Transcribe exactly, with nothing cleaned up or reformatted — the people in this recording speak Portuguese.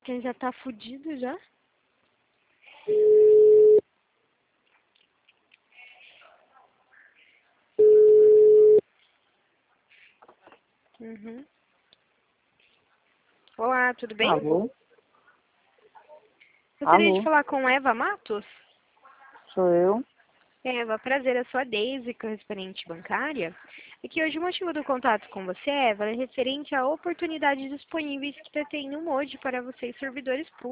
Quem já tá fudido já? Uhum. Olá, tudo bem? Alô? Gostaria de Alô? falar com Eva Matos? Sou eu? Eva, prazer, eu sou a Deise, correspondente bancária. É que hoje o motivo do contato com você, Eva, é referente a oportunidades disponíveis que está tendo hoje para vocês, servidores públicos.